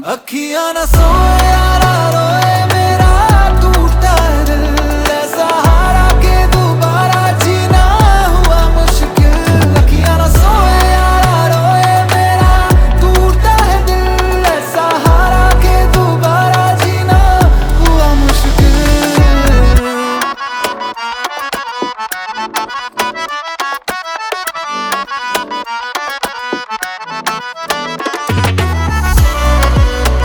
अखियां न सोए यारा रोए मेरा टूटा है दिल, ऐसा हारा के दोबारा जीना हुआ मुश्किल। अखियां न सोए यारा रोए मेरा टूटा है दिल, ऐसा हारा के दोबारा जीना हुआ मुश्किल।